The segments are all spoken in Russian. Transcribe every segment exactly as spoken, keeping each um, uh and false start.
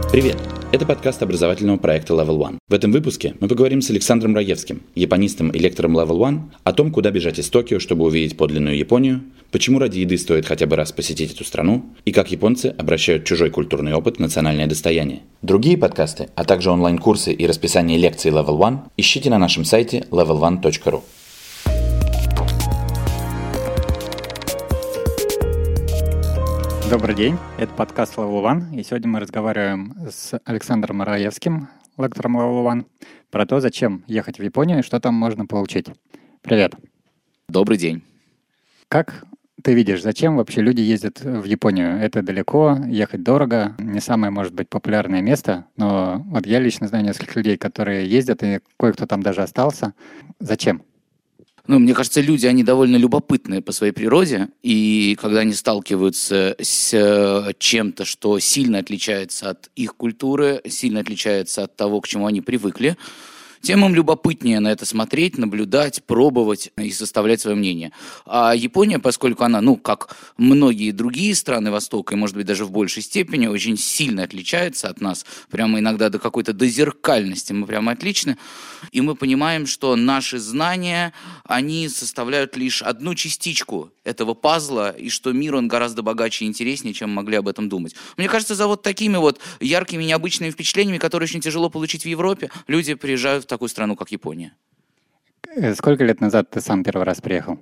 Привет! Это подкаст образовательного проекта Level One. В этом выпуске мы поговорим с Александром Раевским, японистом и лектором Level One, о том, куда бежать из Токио, чтобы увидеть подлинную Японию, почему ради еды стоит хотя бы раз посетить эту страну и как японцы обращают чужой культурный опыт в национальное достояние. Другие подкасты, а также онлайн-курсы и расписание лекций Level One ищите на нашем сайте level one точка ru. Добрый день, это подкаст Level One, и сегодня мы разговариваем с Александром Раевским, лектором Level One, про то, зачем ехать в Японию и что там можно получить. Привет. Добрый день. Как ты видишь, зачем вообще люди ездят в Японию? Это далеко, ехать дорого, не самое, может быть, популярное место, но вот я лично знаю несколько людей, которые ездят, и кое-кто там даже остался. Зачем? Ну, мне кажется, люди, они довольно любопытные по своей природе, и когда они сталкиваются с чем-то, что сильно отличается от их культуры, сильно отличается от того, к чему они привыкли, тем им любопытнее на это смотреть, наблюдать, пробовать и составлять свое мнение. А Япония, поскольку она, ну, как многие другие страны Востока, и, может быть, даже в большей степени, очень сильно отличается от нас, прямо иногда до какой-то дозеркальности мы прямо отличны, и мы понимаем, что наши знания, они составляют лишь одну частичку этого пазла, и что мир, он гораздо богаче и интереснее, чем мы могли об этом думать. Мне кажется, за вот такими вот яркими, необычными впечатлениями, которые очень тяжело получить в Европе, люди приезжают в такую страну, как Япония. Сколько лет назад ты сам первый раз приехал?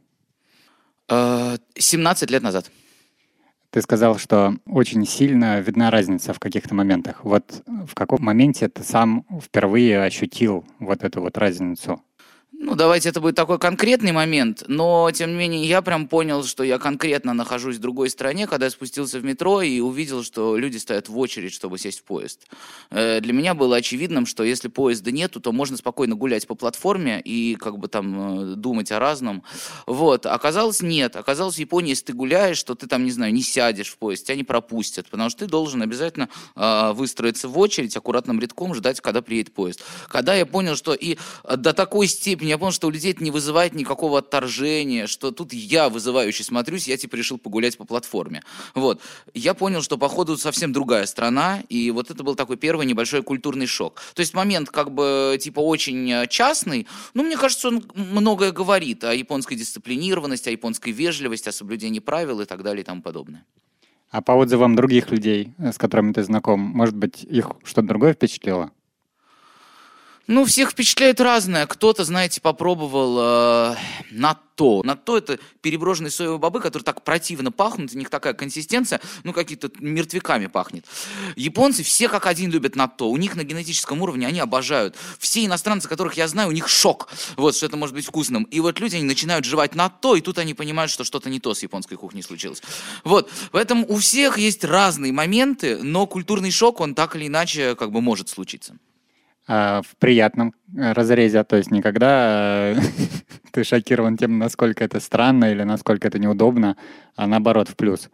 семнадцать лет назад. Ты сказал, что очень сильно видна разница в каких-то моментах. Вот в каком моменте ты сам впервые ощутил вот эту вот разницу? Ну, давайте это будет такой конкретный момент, но, тем не менее, я прям понял, что я конкретно нахожусь в другой стране, когда я спустился в метро и увидел, что люди стоят в очередь, чтобы сесть в поезд. Э, для меня было очевидным, что если поезда нету, то можно спокойно гулять по платформе и как бы там э, думать о разном. Вот. Оказалось, нет. Оказалось, в Японии, если ты гуляешь, что ты там, не знаю, не сядешь в поезд, тебя не пропустят, потому что ты должен обязательно э, выстроиться в очередь, аккуратным рядком ждать, когда приедет поезд. Когда я понял, что и до такой степени я понял, что у людей это не вызывает никакого отторжения, что тут я, вызывающий, смотрюсь, я типа решил погулять по платформе. Вот. Я понял, что, походу, совсем другая страна, и вот это был такой первый небольшой культурный шок. То есть момент как бы типа очень частный, но мне кажется, он многое говорит о японской дисциплинированности, о японской вежливости, о соблюдении правил и так далее и тому подобное. А по отзывам других людей, с которыми ты знаком, может быть, их что-то другое впечатлило? Ну, всех впечатляет разное. Кто-то, знаете, попробовал э, натто. Натто — это переброженные соевые бобы, которые так противно пахнут, у них такая консистенция, ну, какие-то мертвяками пахнет. Японцы все как один любят натто. У них на генетическом уровне они обожают. Все иностранцы, которых я знаю, у них шок, вот, что это может быть вкусным. И вот люди, они начинают жевать натто, и тут они понимают, что что-то не то с японской кухней случилось. Вот. Поэтому у всех есть разные моменты, но культурный шок, он так или иначе как бы может случиться. А в приятном разрезе, то есть никогда ты шокирован тем, насколько это странно или насколько это неудобно, а наоборот в плюс.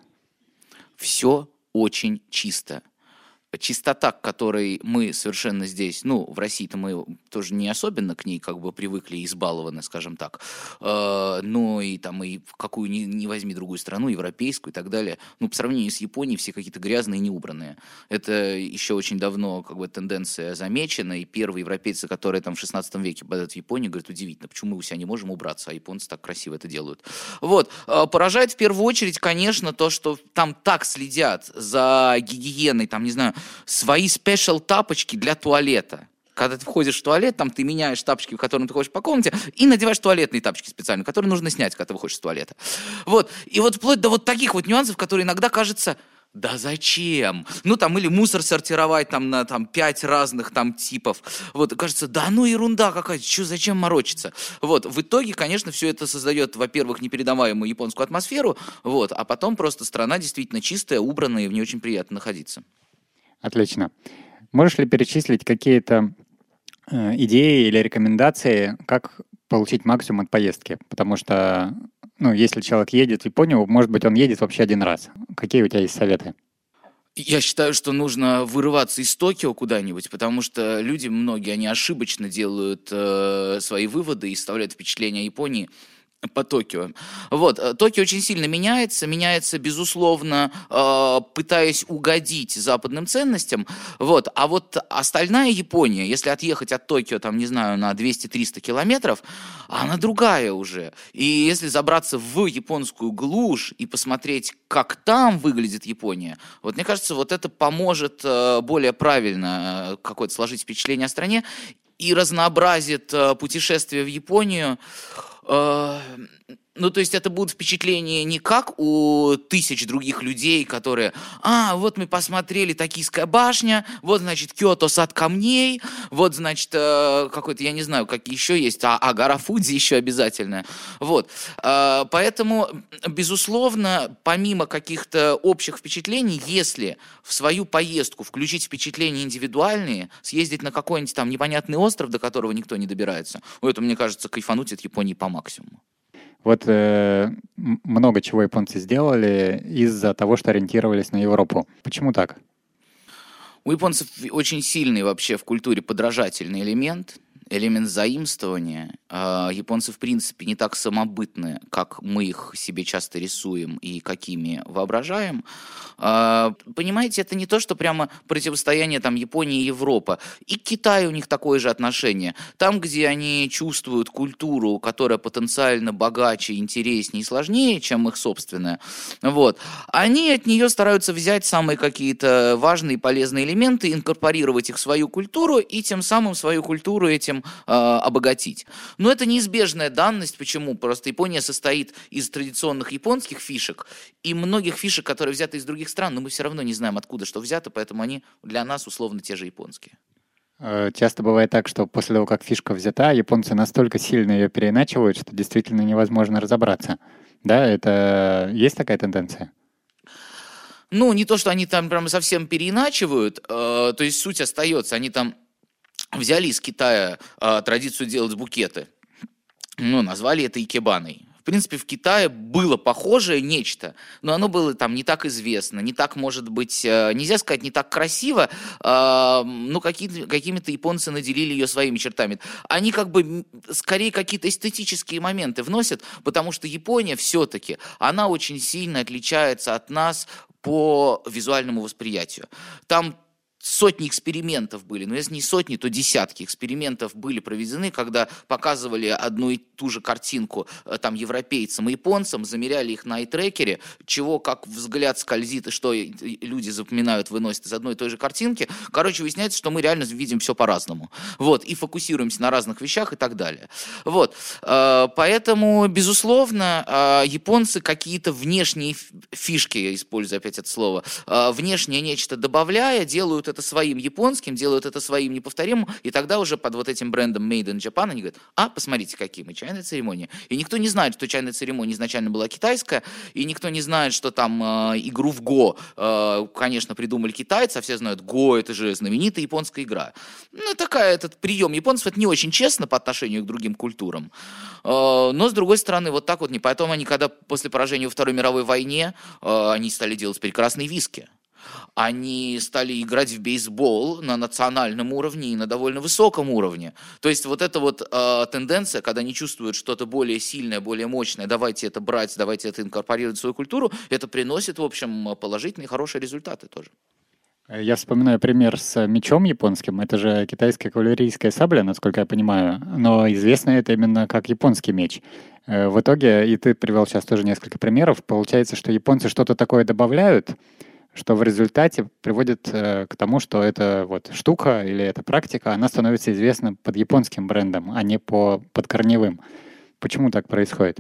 Все очень чисто. Чистота, к которой мы совершенно здесь, ну, в России-то мы тоже не особенно к ней как бы привыкли и избалованы, скажем так, э, но и там и в какую ни, ни возьми другую страну, европейскую и так далее, ну, по сравнению с Японией все какие-то грязные и неубранные. Это еще очень давно как бы тенденция замечена, и первые европейцы, которые там в шестнадцатом веке бодают в Японии, говорят, удивительно, почему мы у себя не можем убраться, а японцы так красиво это делают. Вот. Поражает в первую очередь, конечно, то, что там так следят за гигиеной, там, не знаю, свои спешл тапочки для туалета. Когда ты входишь в туалет, там ты меняешь тапочки, в которых ты ходишь по комнате, и надеваешь туалетные тапочки специальные, которые нужно снять, когда ты выходишь из туалета. Вот. И вот вплоть до вот таких вот нюансов, которые иногда кажется, да зачем? Ну, там, или мусор сортировать там на там, пять разных там типов. Вот, кажется, да ну ерунда какая-то, что, зачем морочиться? Вот, в итоге, конечно, все это создает, во-первых, непередаваемую японскую атмосферу, вот, а потом просто страна действительно чистая, убранная, и в ней очень приятно находиться. Отлично. Можешь ли перечислить какие-то э, идеи или рекомендации, как получить максимум от поездки? Потому что, ну, если человек едет в Японию, может быть, он едет вообще один раз. Какие у тебя есть советы? Я считаю, что нужно вырываться из Токио куда-нибудь, потому что люди, многие, они ошибочно делают э, свои выводы и составляют впечатление о Японии По Токио. Вот, Токио очень сильно меняется, меняется, безусловно, пытаясь угодить западным ценностям. Вот, а вот остальная Япония, если отъехать от Токио, там, не знаю, на двести-триста километров, она другая уже. И если забраться в японскую глушь и посмотреть, как там выглядит Япония, вот мне кажется, вот это поможет более правильно какое-то сложить впечатление о стране и разнообразит путешествие в Японию. Ну, то есть это будут впечатления не как у тысяч других людей, которые, а, вот мы посмотрели Токийская башня, вот, значит, Киото сад камней, вот, значит, какой-то, я не знаю, какие еще есть, а, а гора Фудзи еще обязательно. Вот. Поэтому, безусловно, помимо каких-то общих впечатлений, если в свою поездку включить впечатления индивидуальные, съездить на какой-нибудь там непонятный остров, до которого никто не добирается, это, мне кажется, кайфануть от Японии по максимуму. Вот э, много чего японцы сделали из-за того, что ориентировались на Европу. Почему так? У японцев очень сильный вообще в культуре подражательный элемент, элемент заимствования. Японцы, в принципе, не так самобытны, как мы их себе часто рисуем и какими воображаем. Понимаете, это не то, что прямо противостояние там Японии и Европы. И к Китаю у них такое же отношение. Там, где они чувствуют культуру, которая потенциально богаче, интереснее и сложнее, чем их собственная, вот, они от нее стараются взять самые какие-то важные и полезные элементы, инкорпорировать их в свою культуру и тем самым свою культуру этим э, обогатить. Но это неизбежная данность. Почему? Просто Япония состоит из традиционных японских фишек и многих фишек, которые взяты из других стран, но мы все равно не знаем, откуда что взято, поэтому они для нас условно те же японские. Часто бывает так, что после того, как фишка взята, японцы настолько сильно ее переиначивают, что действительно невозможно разобраться. Да, это есть такая тенденция? Ну, не то, что они там прям совсем переиначивают, э, то есть суть остается. Они там взяли из Китая э, традицию делать букеты, ну, назвали это икебаной. В принципе, в Китае было похожее нечто, но оно было там не так известно, не так, может быть, нельзя сказать, не так красиво, э, ну, какие- какими-то японцы наделили ее своими чертами. Они как бы скорее какие-то эстетические моменты вносят, потому что Япония все-таки, она очень сильно отличается от нас по визуальному восприятию. Там сотни экспериментов были, но если не сотни, то десятки экспериментов были проведены, когда показывали одну и ту же картинку э, там европейцам и японцам, замеряли их на ай-трекере, чего как взгляд скользит и что и- и люди запоминают, выносят из одной и той же картинки. Короче, выясняется, что мы реально видим все по-разному. Вот, и фокусируемся на разных вещах и так далее. Вот, э, поэтому, безусловно, э, японцы какие-то внешние ф- фишки, я использую опять это слово, э, внешнее нечто добавляя, делают это своим японским, делают это своим неповторимым, и тогда уже под вот этим брендом Made in Japan они говорят, а, посмотрите, какие мы, чайная церемония. И никто не знает, что чайная церемония изначально была китайская, и никто не знает, что там э, игру в Го, э, конечно, придумали китайцы, а все знают, Го — это же знаменитая японская игра. Ну, такая, этот прием японцев, это не очень честно по отношению к другим культурам. Э, но, с другой стороны, вот так вот не. Поэтому они, когда после поражения во Второй мировой войне, э, они стали делать прекрасные виски. Они стали играть в бейсбол на национальном уровне и на довольно высоком уровне. То есть вот эта вот э, тенденция, когда они чувствуют что-то более сильное, более мощное, давайте это брать, давайте это инкорпорировать в свою культуру, это приносит, в общем, положительные, хорошие результаты тоже. Я вспоминаю пример с мечом японским. Это же китайская кавалерийская сабля, насколько я понимаю, но известно это именно как японский меч. Э, В итоге, и ты привел сейчас тоже несколько примеров, получается, что японцы что-то такое добавляют, что в результате приводит э, к тому, что эта вот штука или эта практика, она становится известна под японским брендом, а не по подкорневым. Почему так происходит?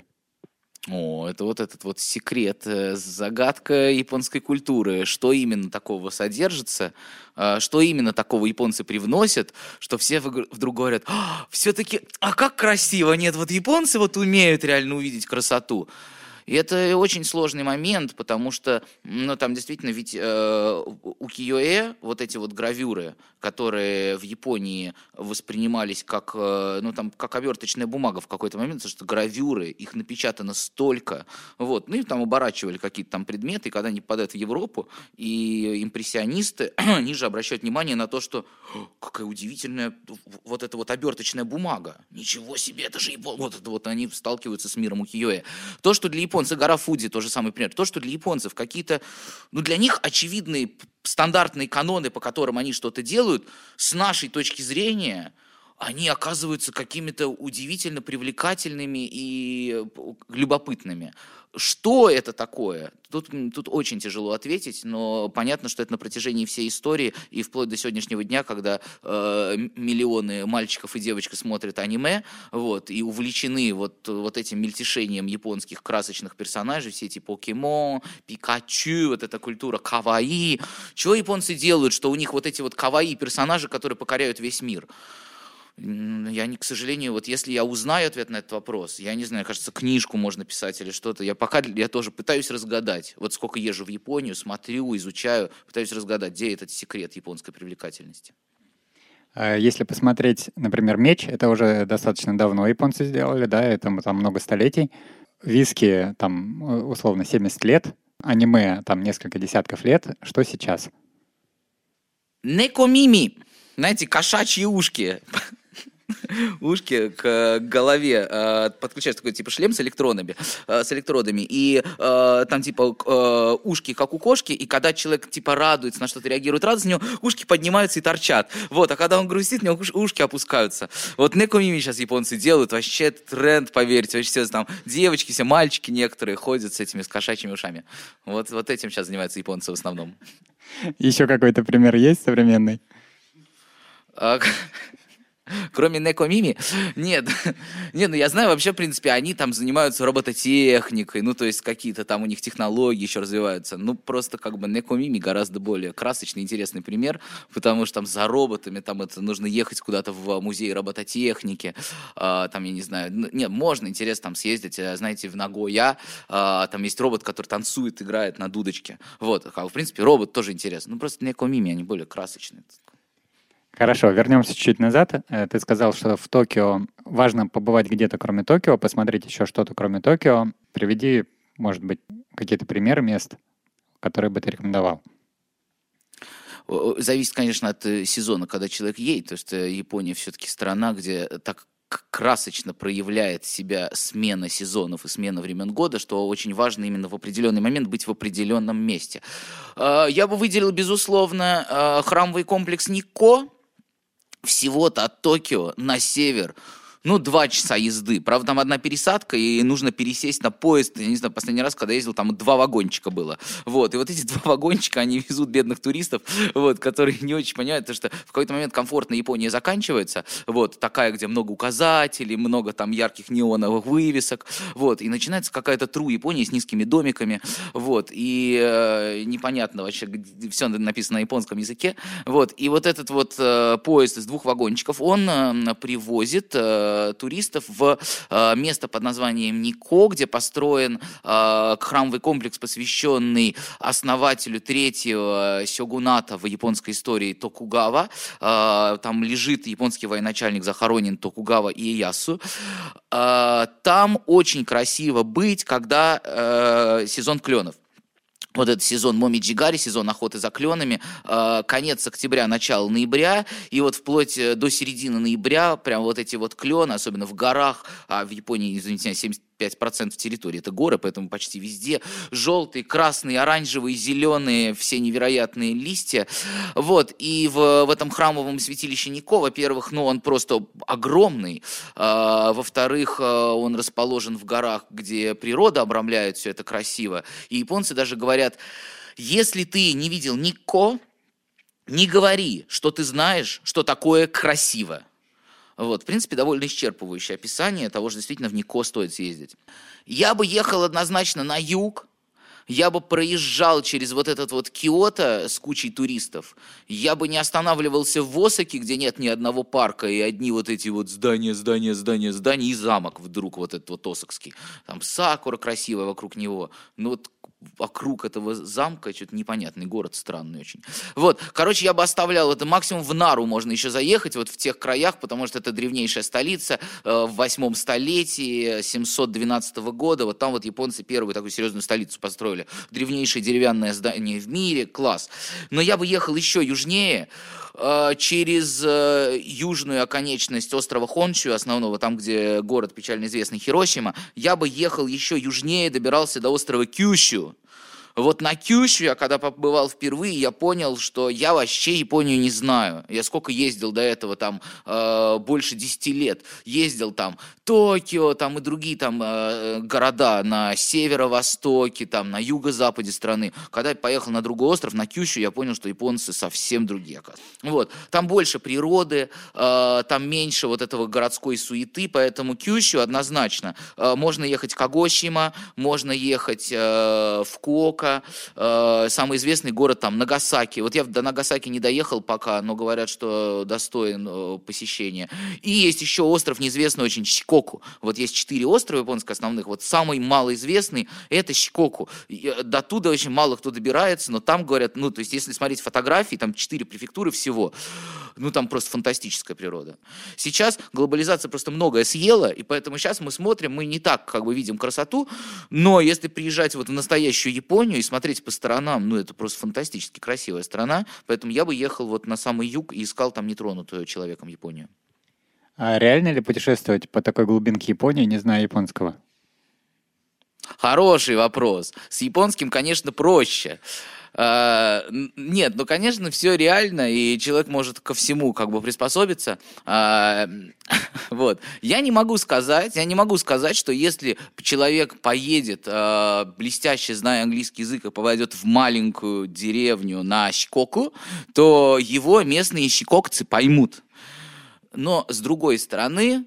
О, это вот этот вот секрет, э, загадка японской культуры. Что именно такого содержится, э, что именно такого японцы привносят, что все вг- вдруг говорят, все-таки, а как красиво, нет, вот японцы вот умеют реально увидеть красоту. И это очень сложный момент, потому что, ну, там действительно ведь э, укиё-э, вот эти вот гравюры, которые в Японии воспринимались как, э, ну, там, как оберточная бумага в какой-то момент, потому что гравюры, их напечатано столько, вот, ну, и там оборачивали какие-то там предметы, и когда они попадают в Европу, и импрессионисты, они же обращают внимание на то, что какая удивительная вот эта вот оберточная бумага, ничего себе, это же Япония, вот это вот они сталкиваются с миром укиё-э. То, что для японцев, гора Фудзи, тот же самый пример, то, что для японцев какие-то, ну, для них очевидные стандартные каноны, по которым они что-то делают, с нашей точки зрения, они оказываются какими-то удивительно привлекательными и любопытными. Что это такое? Тут, тут очень тяжело ответить, но понятно, что это на протяжении всей истории и вплоть до сегодняшнего дня, когда э, миллионы мальчиков и девочек смотрят аниме, вот, и увлечены вот, вот этим мельтешением японских красочных персонажей, все эти покемон, Пикачу, вот эта культура каваи. Чего японцы делают, что у них вот эти вот каваи персонажи, которые покоряют весь мир? Я, не, к сожалению, вот если я узнаю ответ на этот вопрос, я не знаю, кажется, книжку можно писать или что-то, я пока я тоже пытаюсь разгадать. Вот сколько езжу в Японию, смотрю, изучаю, пытаюсь разгадать, где этот секрет японской привлекательности. Если посмотреть, например, меч, это уже достаточно давно японцы сделали, да, этому там много столетий. Виски, там, условно, семьдесят лет, аниме, там, несколько десятков лет. Что сейчас? Некомими, знаете, кошачьи ушки. Ушки к голове э, подключается такой типа шлем с электронами, э, с электродами, и э, там типа э, ушки как у кошки, и когда человек типа радуется, на что-то реагирует радостно, у него ушки поднимаются и торчат. Вот, а когда он грустит, у него ушки опускаются. Вот некомими сейчас японцы делают, вообще тренд, поверьте, вообще все там девочки, все мальчики некоторые ходят с этими с кошачьими ушами. Вот, вот этим сейчас занимаются японцы в основном. Еще какой-то пример есть современный? Кроме некомими? Нет. Нет, ну я знаю, вообще, в принципе, они там занимаются робототехникой, ну, то есть какие-то там у них технологии еще развиваются. Ну, просто как бы некомими гораздо более красочный, интересный пример, потому что там за роботами, там это нужно ехать куда-то в музей робототехники, а, там, я не знаю, нет, можно, интересно там съездить, знаете, в Нагоя, а, там есть робот, который танцует, играет на дудочке. Вот, а, в принципе, робот тоже интересный. Ну, просто некомими, они более красочные. Хорошо, вернемся чуть-чуть назад. Ты сказал, что в Токио важно побывать где-то, кроме Токио, посмотреть еще что-то, кроме Токио. Приведи, может быть, какие-то примеры мест, которые бы ты рекомендовал. Зависит, конечно, от сезона, когда человек едет, потому что Япония все-таки страна, где так красочно проявляет себя смена сезонов и смена времен года, что очень важно именно в определенный момент быть в определенном месте. Я бы выделил, безусловно, храмовый комплекс Никко, всего-то от Токио на север, ну, два часа езды. Правда, там одна пересадка, и нужно пересесть на поезд. Я не знаю, последний раз, когда я ездил, там два вагончика было. Вот, и вот эти два вагончика, они везут бедных туристов, вот, которые не очень понимают, потому что в какой-то момент комфортная Япония заканчивается, вот, такая, где много указателей, много там ярких неоновых вывесок, вот, и начинается какая-то true Япония с низкими домиками, вот, и э, непонятно вообще, все написано на японском языке, вот, и вот этот вот э, поезд из двух вагончиков, он э, привозит э, туристов в э, место под названием Никко, где построен э, храмовый комплекс, посвященный основателю третьего сёгуната в японской истории Токугава. Э, там лежит японский военачальник, захоронен Токугава Иэясу. Э, там очень красиво быть, когда э, сезон кленов. Вот этот сезон момиджигари, сезон охоты за кленами, э, конец октября, начало ноября, и вот вплоть до середины ноября прям вот эти вот клены, особенно в горах, а в Японии, извините, семьдесят пять процентов территории это горы, поэтому почти везде желтые, красные, оранжевые, зеленые, все невероятные листья. Вот, и в, в этом храмовом святилище Никко, во-первых, ну, он просто огромный, а, во-вторых, он расположен в горах, где природа обрамляет все это красиво, и японцы даже говорят, если ты не видел Никко, не говори, что ты знаешь, что такое красиво. Вот, в принципе, довольно исчерпывающее описание того, что действительно в Никко стоит съездить. Я бы ехал однозначно на юг. я бы проезжал через вот этот вот Киото с кучей туристов, я бы не останавливался в Осаке, где нет ни одного парка, и одни вот эти вот здания, здания, здания, здания, и замок вдруг вот этот вот осакский. Там сакура красивая вокруг него. Ну вот вокруг этого замка что-то непонятный город, странный очень. Вот, короче, я бы оставлял это максимум в Нару можно еще заехать, вот в тех краях, потому что это древнейшая столица э, в восьмом столетии семьсот двенадцатого года, вот там вот японцы первую такую серьезную столицу построили. Древнейшее деревянное здание в мире, класс. Но я бы ехал еще южнее, э, через э, южную оконечность острова Хоншю, основного, там, где город печально известный Хиросима, я бы ехал еще южнее, добирался до острова Кюшю. Вот на Кюшю я когда побывал впервые, я понял, что я вообще Японию не знаю. Я сколько ездил до этого, там, э, больше десяти лет. Ездил там Токио, там и другие там э, города на северо-востоке, там на юго-западе страны. Когда я поехал на другой остров, на Кюшю, я понял, что японцы совсем другие, оказывается. Вот. Там больше природы, э, там меньше вот этого городской суеты, поэтому Кюшю однозначно. Э, можно ехать в Кагосима, можно ехать э, в Куока, э, самый известный город там Нагасаки. Вот я до Нагасаки не доехал пока, но говорят, что достоин э, посещения. И есть еще остров неизвестный очень, Шикоку. Вот есть четыре острова японских основных. Вот самый малоизвестный — это Шикоку. До туда очень мало кто добирается, но там говорят, ну, то есть если смотреть фотографии, там четыре префектуры всего, ну, там просто фантастическая природа. Сейчас глобализация просто многое съела, и поэтому сейчас мы смотрим, мы не так как бы видим красоту, но если приезжать вот в настоящую Японию и смотреть по сторонам, ну, это просто фантастически красивая страна, поэтому я бы ехал вот на самый юг и искал там нетронутую человеком Японию. А реально ли путешествовать по такой глубинке Японии, не зная японского? Хороший вопрос. С японским, конечно, проще. А, нет, ну, конечно, все реально, и человек может ко всему как бы приспособиться. А, вот. Я не могу сказать, я не могу сказать, что если человек поедет, а, блестяще зная английский язык, и попадет в маленькую деревню на Шикоку, то его местные шикокцы поймут. Но, с другой стороны,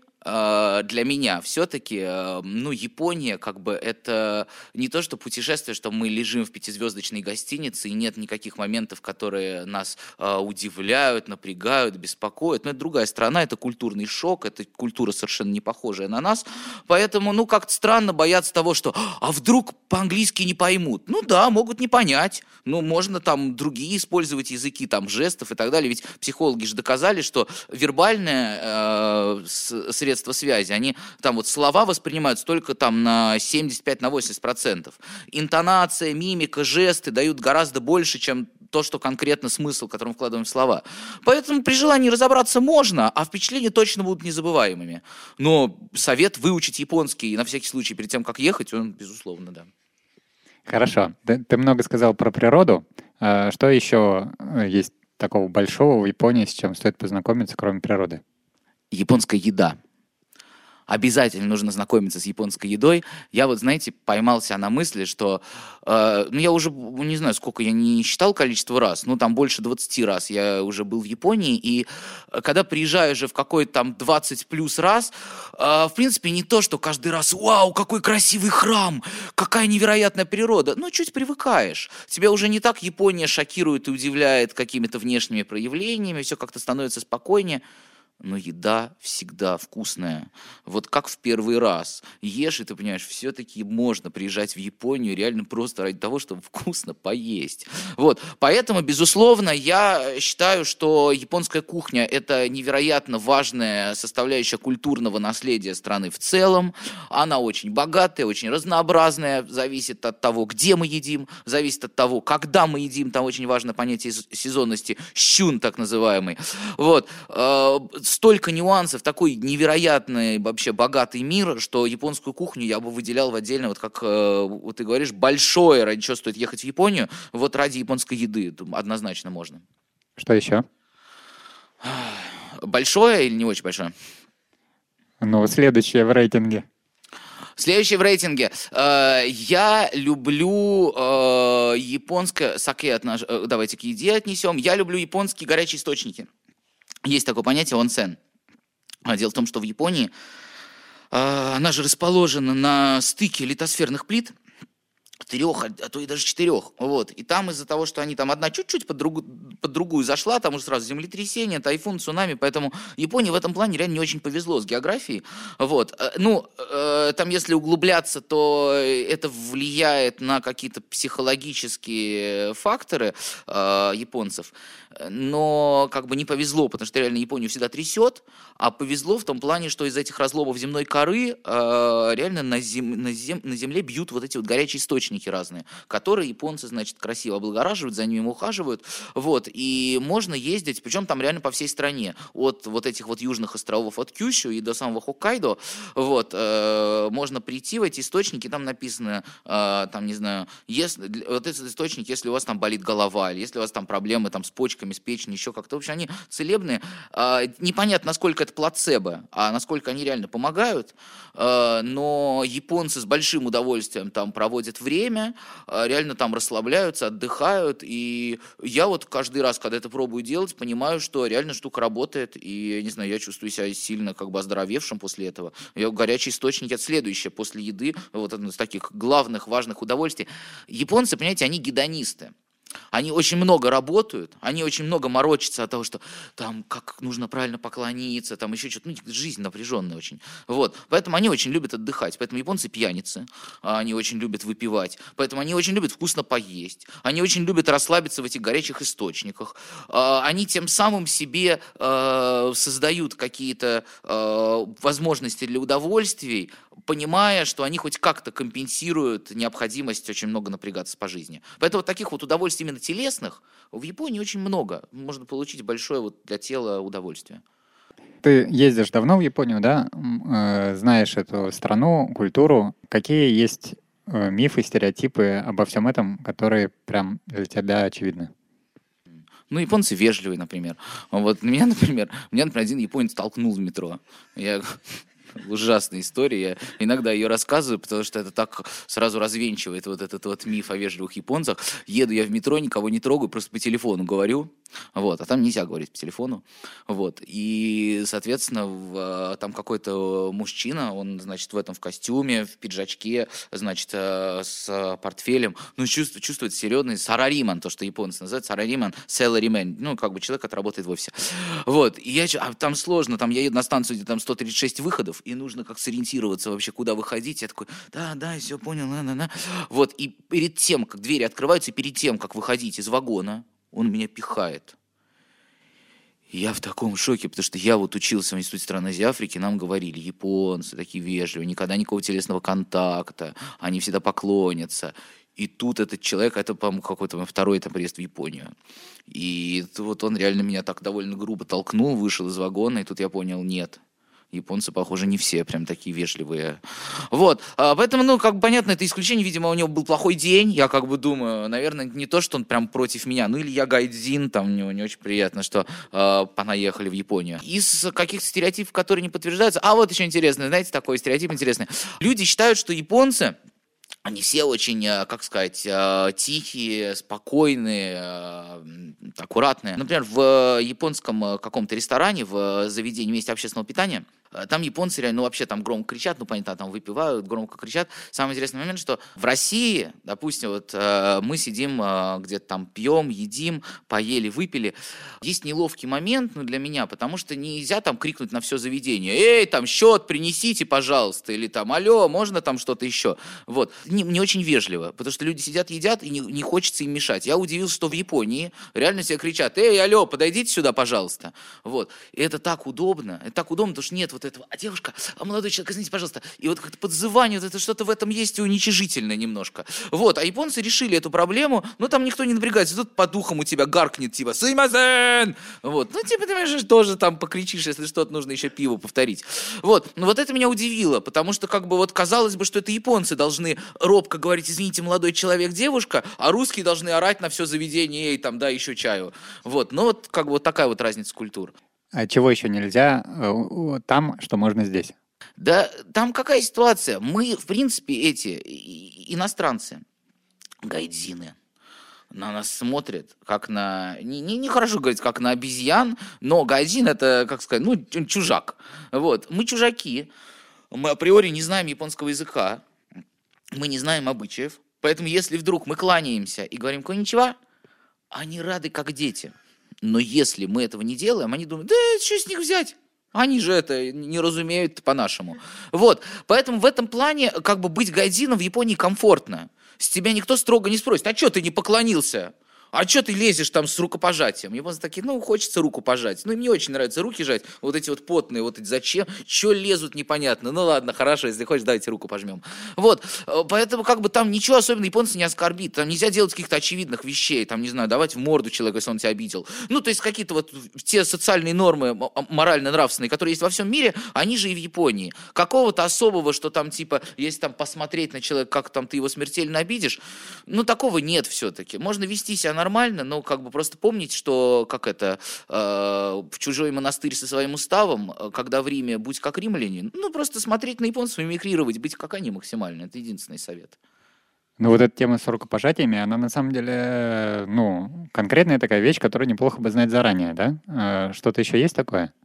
для меня все-таки, ну, Япония, как бы, это не то, что путешествие, что мы лежим в пятизвездочной гостинице, и нет никаких моментов, которые нас удивляют, напрягают, беспокоят. Но это другая страна, это культурный шок, это культура совершенно не похожая на нас. Поэтому, ну, как-то странно бояться того, что, а вдруг по-английски не поймут? Ну да, могут не понять. Ну, можно там другие использовать языки, там, жестов и так далее. Ведь психологи же доказали, что вербальное э, средство связи, они там вот слова воспринимаются только там на семьдесят пять - восемьдесят процентов. Интонация, мимика, жесты дают гораздо больше, чем то, что конкретно смысл, который мы вкладываем в слова. Поэтому при желании разобраться можно, а впечатления точно будут незабываемыми. Но совет выучить японский на всякий случай перед тем, как ехать, он, безусловно, да. Хорошо. Ты, ты много сказал про природу. А что еще есть такого большого в Японии, с чем стоит познакомиться, кроме природы? Японская еда. Обязательно нужно знакомиться с японской едой. Я вот, знаете, поймался на мысли, что, э, ну, я уже, не знаю, сколько, я не считал количество раз, ну, там больше двадцати раз я уже был в Японии, и когда приезжаю же в какой-то там двадцать плюс раз, э, в принципе, не то, что каждый раз, вау, какой красивый храм, какая невероятная природа, ну, чуть привыкаешь. Тебя уже не так Япония шокирует и удивляет какими-то внешними проявлениями, все как-то становится спокойнее. Но еда всегда вкусная. Вот как в первый раз. Ешь, и ты понимаешь, все-таки можно приезжать в Японию реально просто ради того, чтобы вкусно поесть. Вот. Поэтому, безусловно, я считаю, что японская кухня – это невероятно важная составляющая культурного наследия страны в целом. Она очень богатая, очень разнообразная. Зависит от того, где мы едим, зависит от того, когда мы едим. Там очень важно понятие сезонности, щун так называемый. Вот. Столько нюансов, такой невероятный, вообще богатый мир, что японскую кухню я бы выделял в отдельно, вот как вот ты говоришь, большое, ради чего стоит ехать в Японию, вот ради японской еды однозначно можно. Что еще? Большое или не очень большое? Ну, следующее в рейтинге. Следующее в рейтинге. Я люблю японское... Саке, давайте к еде отнесем. Я люблю японские горячие источники. Есть такое понятие онсен. Дело в том, что в Японии она же расположена на стыке литосферных плит, трех, а то и даже четырех. Вот. И там из-за того, что они там одна чуть-чуть под, друг, под другую зашла, там уже сразу землетрясение, тайфун, цунами, поэтому Японии в этом плане реально не очень повезло с географией. Вот. Ну, там если углубляться, то это влияет на какие-то психологические факторы японцев, но как бы не повезло, потому что реально Японию всегда трясет, а повезло в том плане, что из этих разломов земной коры реально на, зем, на, зем, на земле бьют вот эти вот горячие источники разные, которые японцы, значит, красиво облагораживают, за ними ухаживают, вот, и можно ездить, причем там реально по всей стране, от вот этих вот южных островов, от Кюсю и до самого Хоккайдо, вот, э, можно прийти в эти источники, там написано, э, там, не знаю, если, вот этот источник, если у вас там болит голова, или если у вас там проблемы там с почками, с печенью, еще как-то, в общем, они целебные, э, непонятно, насколько это плацебо, а насколько они реально помогают, э, но японцы с большим удовольствием там проводят время, реально там расслабляются, отдыхают, и я вот каждый раз, когда это пробую делать, понимаю, что реально штука работает, и, не знаю, я чувствую себя сильно как бы оздоровевшим после этого. Я, горячий источник — это следующее после еды, вот одно из таких главных, важных удовольствий. Японцы, понимаете, они гедонисты. Они очень много работают, они очень много морочатся от того, что там как нужно правильно поклониться, там еще что-то, ну, жизнь напряженная очень. Вот. Поэтому они очень любят отдыхать. Поэтому японцы пьяницы, они очень любят выпивать. Поэтому они очень любят вкусно поесть. Они очень любят расслабиться в этих горячих источниках. Они тем самым себе создают какие-то возможности для удовольствий, понимая, что они хоть как-то компенсируют необходимость очень много напрягаться по жизни. Поэтому вот таких вот удовольствий именно телесных в Японии очень много. Можно получить большое вот для тела удовольствие. Ты ездишь давно в Японию, да? Э, знаешь эту страну, культуру. Какие есть э, мифы, стереотипы обо всем этом, которые прям для тебя очевидны? Ну, японцы вежливые, например. Вот меня, например, меня, например, один японец толкнул в метро. Я... Ужасная история. Я иногда ее рассказываю, потому что это так сразу развенчивает вот этот вот миф о вежливых японцах. Еду я в метро, никого не трогаю, просто по телефону говорю. Вот, а там нельзя говорить по телефону. Вот, и, соответственно, в, там какой-то мужчина, он, значит, в этом в костюме, в пиджачке, значит, с портфелем, ну, чувствует, чувствует серьезный сарариман, то, что японцы называют, сарариман, salaryman, ну, как бы человек, который работает в офисе. Вот, и я, а там сложно, там я еду на станцию, где там сто тридцать шесть выходов, и нужно как сориентироваться вообще, куда выходить. Я такой, да, да, все понял, на-на-на. Вот, и перед тем, как двери открываются, и перед тем, как выходить из вагона, он меня пихает. И я в таком шоке, потому что я вот учился в Институте стран Азии и Африки, нам говорили, японцы такие вежливые, никогда никакого телесного контакта, они всегда поклонятся. И тут этот человек, это, по-моему, какой-то мой второй там приезд в Японию. И вот он реально меня так довольно грубо толкнул, вышел из вагона, и тут я понял, нет. Японцы, похоже, не все прям такие вежливые. Вот, а, поэтому, ну, как бы понятно, это исключение, видимо, у него был плохой день, я как бы думаю, наверное, не то, что он прям против меня, ну, или я гайдзин, там, мне не очень приятно, что э, понаехали в Японию. Из каких-то стереотипов, которые не подтверждаются, а вот еще интересно, знаете, такой стереотип интересный. Люди считают, что японцы, они все очень, как сказать, тихие, спокойные, аккуратные. Например, в японском каком-то ресторане, в заведении месте общественного питания, там японцы реально, ну, вообще там громко кричат, ну, понятно, там выпивают, громко кричат. Самый интересный момент, что в России, допустим, вот э, мы сидим, э, где-то там пьем, едим, поели, выпили. Есть неловкий момент, ну, для меня, потому что нельзя там крикнуть на все заведение, эй, там, счет принесите, пожалуйста, или там, алло, можно там что-то еще? Вот. Не, не очень вежливо, потому что люди сидят, едят, и не, не хочется им мешать. Я удивился, что в Японии реально все кричат, эй, алло, подойдите сюда, пожалуйста. Вот. И это так удобно, это так удобно, потому что нет вот этого, а девушка, а молодой человек, извините, пожалуйста, и вот как-то подзывание, вот это что-то в этом есть и уничижительное немножко. Вот, а японцы решили эту проблему, ну, там никто не напрягается, тут по духам у тебя гаркнет, типа, сымазен! Вот, ну, типа, ты понимаешь, тоже там покричишь, если что-то нужно еще пиво повторить. Вот, ну, вот это меня удивило, потому что, как бы, вот казалось бы, что это японцы должны робко говорить, извините, молодой человек, девушка, а русские должны орать на все заведение, эй, там, да, еще чаю. Вот, ну, вот, как бы, вот такая вот разница культур. А чего еще нельзя там, что можно здесь? Да там какая ситуация? Мы, в принципе, эти иностранцы, гайдзины, на нас смотрят, как на... Не, не, не хорошо говорить, как на обезьян, но гайдзин — это, как сказать, ну, чужак. Вот. Мы чужаки, мы априори не знаем японского языка, мы не знаем обычаев, Поэтому если вдруг мы кланяемся и говорим «конничева», они рады как дети. Но если мы этого не делаем, они думают, да что с них взять? Они же это не разумеют по-нашему. Вот, поэтому в этом плане как бы быть гайдзином в Японии комфортно. С тебя никто строго не спросит, а что ты не поклонился? А что ты лезешь там с рукопожатием? Японцы такие, ну, хочется руку пожать. Ну, им не очень нравится руки жать. Вот эти вот потные, вот эти зачем? Че лезут, непонятно. Ну, ладно, хорошо, если хочешь, давайте руку пожмем. Вот, поэтому как бы там ничего особенного японца не оскорбит. Там нельзя делать каких-то очевидных вещей. Там, не знаю, давать в морду человека, если он тебя обидел. Ну, то есть какие-то вот те социальные нормы морально-нравственные, которые есть во всем мире, они же и в Японии. Какого-то особого, что там типа, если там посмотреть на человека, как там ты его смертельно обидишь, ну, такого нет все-таки. Можно вести себя нормально. Нормально, но как бы просто помнить, что как это э, в чужой монастырь со своим уставом, когда в Риме будь как римляне, ну просто смотреть на японцев, мимикрировать, быть как они максимально. Это единственный совет. Ну вот эта тема с рукопожатиями, она на самом деле, ну, конкретная такая вещь, которую неплохо бы знать заранее, да? Что-то еще есть такое?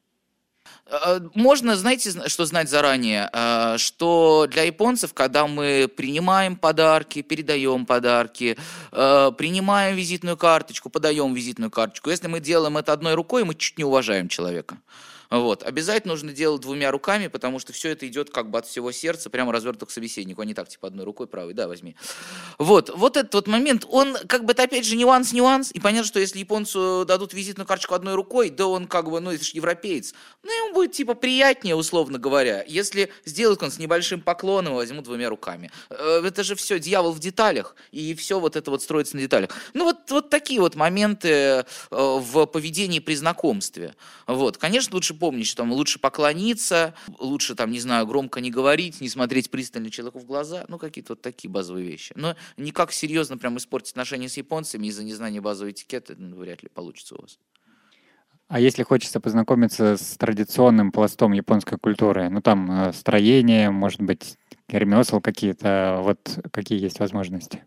Можно, знаете, что знать заранее? Что для японцев, когда мы принимаем подарки, передаем подарки, принимаем визитную карточку, подаем визитную карточку, если мы делаем это одной рукой, мы чуть не уважаем человека. Вот. Обязательно нужно делать двумя руками, потому что все это идет как бы от всего сердца, прямо развернуто к собеседнику, а не так, типа, одной рукой правой, да, возьми. Вот, вот этот вот момент, он как бы, это опять же нюанс-нюанс, и понятно, что если японцу дадут визитную карточку одной рукой, да он как бы, ну, это же европеец, ну, ему будет, типа, приятнее, условно говоря, если сделают он с небольшим поклоном, возьмут двумя руками. Это же все дьявол в деталях, и все вот это вот строится на деталях. Ну, вот, вот такие вот моменты в поведении при знакомстве. Вот, конечно, лучше помнить, что там лучше поклониться, лучше там, не знаю, громко не говорить, не смотреть пристально человеку в глаза, ну, какие-то вот такие базовые вещи. Но никак серьезно прям испортить отношения с японцами из-за незнания базового этикета, ну, вряд ли получится у вас. А если хочется познакомиться с традиционным пластом японской культуры, ну, там, строение, может быть, ремесел какие-то, вот какие есть возможности?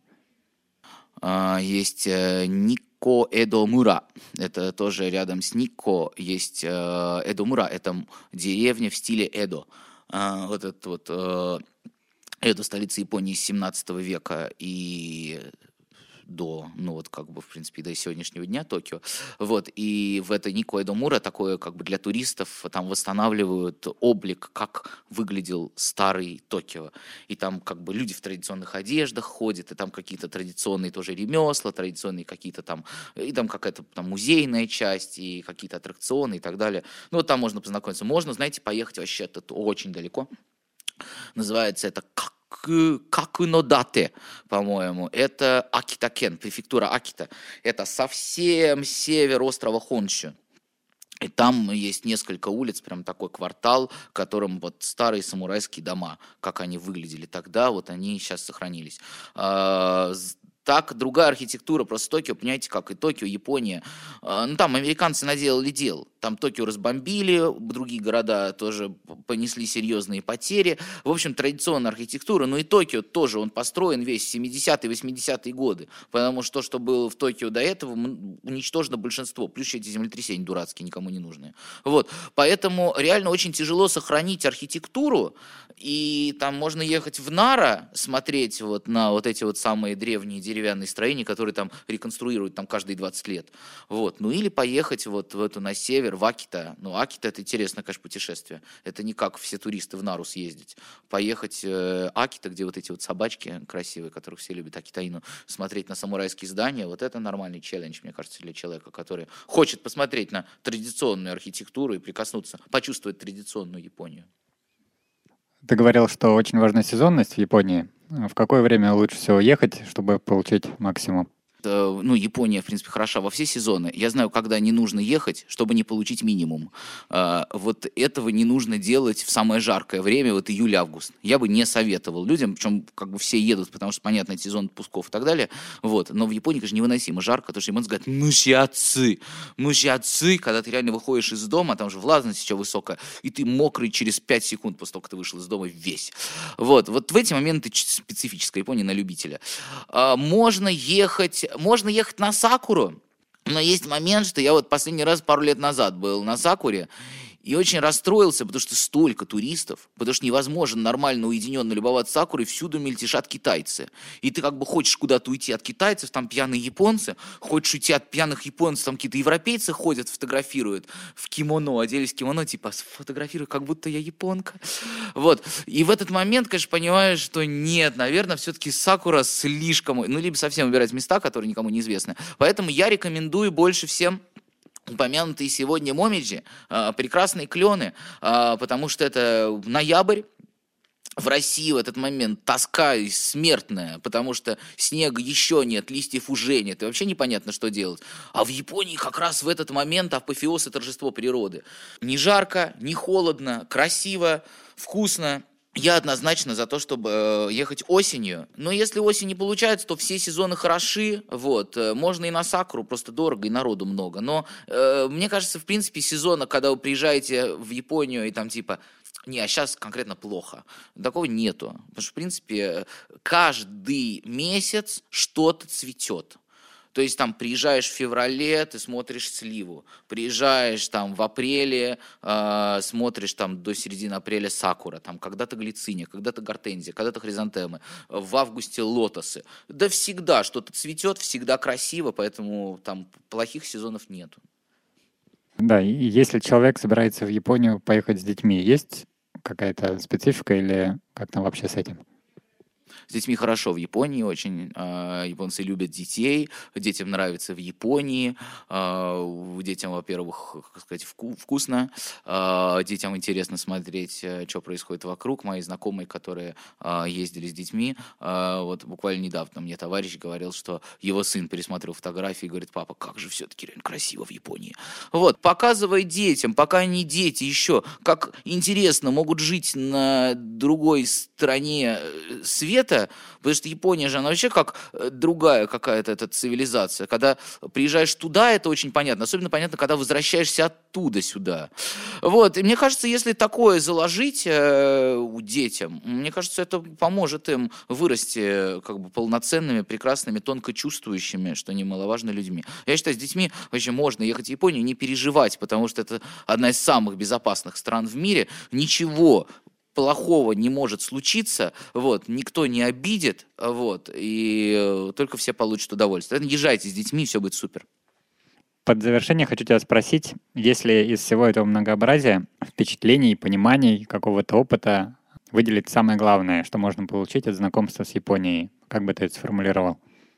Есть Никко Эдомура, это тоже рядом с Никко есть Эдомура, это деревня в стиле Эдо. Вот это вот Эдо, столица Японии с семнадцатого века и до, ну вот как бы, в принципе, до сегодняшнего дня Токио. Вот, и в этой Никко Эдомура такое как бы для туристов там восстанавливают облик, как выглядел старый Токио. И там как бы люди в традиционных одеждах ходят, и там какие-то традиционные тоже ремесла, традиционные какие-то там, и там какая-то там музейная часть, и какие-то аттракционы и так далее. Ну вот там можно познакомиться. Можно, знаете, поехать вообще это очень далеко. Называется это как Какунодате, по-моему, это Акита-кен, префектура Акита. Это совсем север острова Хоншю. И там есть несколько улиц, прям такой квартал, в котором вот старые самурайские дома, как они выглядели тогда, вот они сейчас сохранились. Так, другая архитектура, просто Токио, понимаете, как и Токио, Япония. Ну, там американцы наделали дел. Там Токио разбомбили, другие города тоже понесли серьезные потери. В общем, традиционная архитектура. Ну и Токио тоже, он построен весь в семидесятые, восьмидесятые годы. Потому что то, что было в Токио до этого, уничтожено большинство. Плюс еще эти землетрясения дурацкие, никому не нужные. Вот. Поэтому реально очень тяжело сохранить архитектуру. И там можно ехать в Нара, смотреть вот на вот эти вот самые древние деревянные строения, которые там реконструируют там каждые двадцать лет. Вот. Ну или поехать вот в эту на север, в Акита. Ну, Акита — это интересное, конечно, путешествие. Это не как все туристы в Нару съездить. Поехать э, Акита, где вот эти вот собачки красивые, которых все любят, Акитаину, смотреть на самурайские здания, вот это нормальный челлендж, мне кажется, для человека, который хочет посмотреть на традиционную архитектуру и прикоснуться, почувствовать традиционную Японию. Ты говорил, что очень важна сезонность в Японии. В какое время лучше всего ехать, чтобы получить максимум? Ну, Япония, в принципе, хороша во все сезоны. Я знаю, когда не нужно ехать, чтобы не получить минимум. Вот этого не нужно делать в самое жаркое время, вот июль-август. Я бы не советовал людям, причем как бы все едут, потому что, понятно, сезон отпусков и так далее. Вот. Но в Японии, конечно, невыносимо жарко, потому что японцы говорят «мусиацы», «мусиацы», когда ты реально выходишь из дома, там же влажность еще высокая, и ты мокрый через пять секунд после того, как ты вышел из дома весь. Вот, вот в эти моменты специфическая Япония на любителя. Можно ехать... Можно ехать на Сакуру, но есть момент, что я вот последний раз пару лет назад был на Сакуре, И очень расстроился, потому что столько туристов, потому что невозможно нормально, уединенно любоваться сакурой, всюду мельтешат китайцы. И ты как бы хочешь куда-то уйти от китайцев, там пьяные японцы, хочешь уйти от пьяных японцев, там какие-то европейцы ходят, фотографируют в кимоно, оделись в кимоно, типа сфотографирую, как будто я японка. Вот. И в этот момент, конечно, понимаешь, что нет, наверное, все-таки сакура слишком, ну, либо совсем выбирать места, которые никому не известны. Поэтому я рекомендую больше всем упомянутые сегодня момиджи, прекрасные клены, потому что это ноябрь. В России в этот момент тоска смертная, потому что снега еще нет, листьев уже нет, и вообще непонятно, что делать. А в Японии как раз в этот момент апофеоз и торжество природы. Не жарко, не холодно, красиво, вкусно. Я однозначно за то, чтобы ехать осенью. Но если осень не получается, то все сезоны хороши. Вот. Можно и на сакуру, просто дорого и народу много. Но э, мне кажется, в принципе, сезона, когда вы приезжаете в Японию и там типа... Не, а сейчас конкретно плохо. Такого нету. Потому что, в принципе, каждый месяц что-то цветет. То есть там приезжаешь в феврале, ты смотришь сливу, приезжаешь там в апреле, э, смотришь там до середины апреля сакура, там когда-то глициния, когда-то гортензия, когда-то хризантемы, в августе лотосы. Да всегда что-то цветет, всегда красиво, поэтому там плохих сезонов нету. Да, и если человек собирается в Японию поехать с детьми, есть какая-то специфика или как там вообще с этим? С детьми хорошо в Японии очень. Э, японцы любят детей, детям нравится в Японии. Э, детям, во-первых, как сказать, вку- вкусно. Э, детям интересно смотреть, что происходит вокруг. Мои знакомые, которые э, ездили с детьми, э, вот буквально недавно мне товарищ говорил, что его сын пересмотрел фотографии и говорит: папа, как же все-таки реально красиво в Японии. Вот, показывай детям, пока они дети еще, как интересно могут жить на другой стороне света, потому что Япония же, она вообще как другая какая-то эта цивилизация. Когда приезжаешь туда, это очень понятно. Особенно понятно, когда возвращаешься оттуда сюда. Вот. И мне кажется, если такое заложить э, детям, мне кажется, это поможет им вырасти как бы полноценными, прекрасными, тонко чувствующими, что немаловажно, людьми. Я считаю, с детьми вообще можно ехать в Японию, не переживать, потому что это одна из самых безопасных стран в мире. Ничего плохого не может случиться, вот, никто не обидит, вот, и только все получат удовольствие. Езжайте с детьми, все будет супер. Под завершение хочу тебя спросить, если из всего этого многообразия впечатлений, пониманий, какого-то опыта выделить самое главное, что можно получить от знакомства с Японией, как бы ты это сформулировал?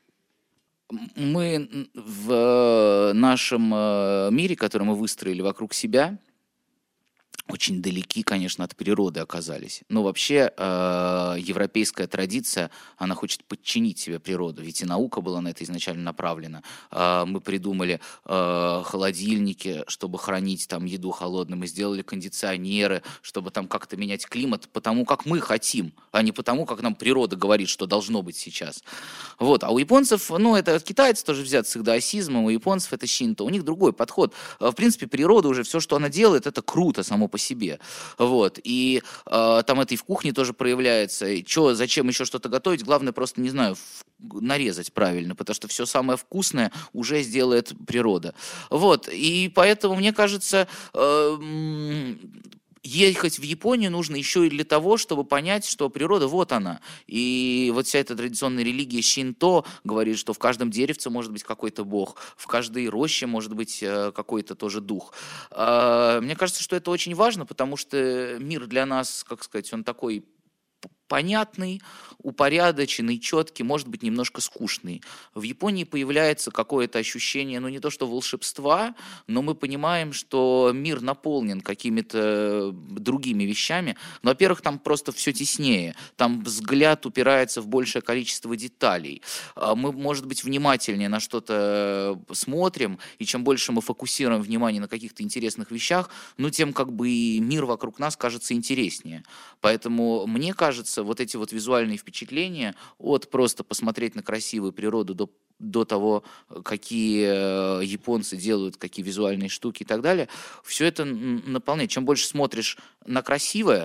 Мы в нашем мире, который мы выстроили вокруг себя, очень далеки, конечно, от природы оказались. Но вообще э, европейская традиция, она хочет подчинить себе природу. Ведь и наука была на это изначально направлена. Э, мы придумали э, холодильники, чтобы хранить там еду холодной. Мы сделали кондиционеры, чтобы там как-то менять климат потому, как мы хотим, а не потому, как нам природа говорит, что должно быть сейчас. Вот. А у японцев, ну, это от китайцев тоже взят с их даосизмом, у японцев это шинто, у них другой подход. В принципе, природа уже, все, что она делает, это круто само по себе. Вот. И э, там это и в кухне тоже проявляется. И чё, зачем еще что-то готовить? Главное просто, не знаю, в, нарезать правильно, потому что все самое вкусное уже сделает природа. Вот. И поэтому, мне кажется, э, ехать в Японию нужно еще и для того, чтобы понять, что природа вот она. И вот вся эта традиционная религия шинто говорит, что в каждом деревце может быть какой-то бог, в каждой роще может быть какой-то тоже дух. Мне кажется, что это очень важно, потому что мир для нас, как сказать, он такой понятный, упорядоченный, четкий, может быть, немножко скучный. В Японии появляется какое-то ощущение, ну, не то что волшебства, но мы понимаем, что мир наполнен какими-то другими вещами. Но, во-первых, там просто все теснее. Там взгляд упирается в большее количество деталей. Мы, может быть, внимательнее на что-то смотрим, и чем больше мы фокусируем внимание на каких-то интересных вещах, ну, тем как бы и мир вокруг нас кажется интереснее. Поэтому, мне кажется, вот эти вот визуальные впечатления от просто посмотреть на красивую природу до, до того, какие японцы делают, какие визуальные штуки и так далее, все это наполняет. Чем больше смотришь на красивое,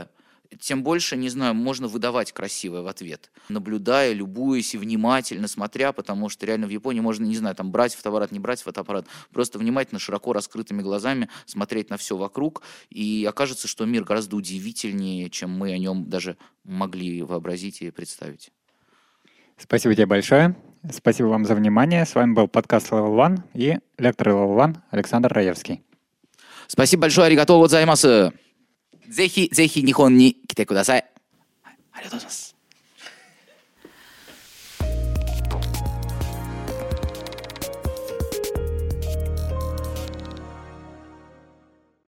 тем больше, не знаю, можно выдавать красивое в ответ, наблюдая, любуясь и внимательно смотря, потому что реально в Японии можно, не знаю, там брать фотоаппарат, не брать фотоаппарат, просто внимательно, широко раскрытыми глазами смотреть на все вокруг, и окажется, что мир гораздо удивительнее, чем мы о нем даже могли вообразить и представить. Спасибо тебе большое. Спасибо вам за внимание. С вами был подкаст Level One и лектор Level One Александр Раевский. Спасибо большое, аригато гозаимасу. ぜひぜひ日本に来てください。ありがとうございます。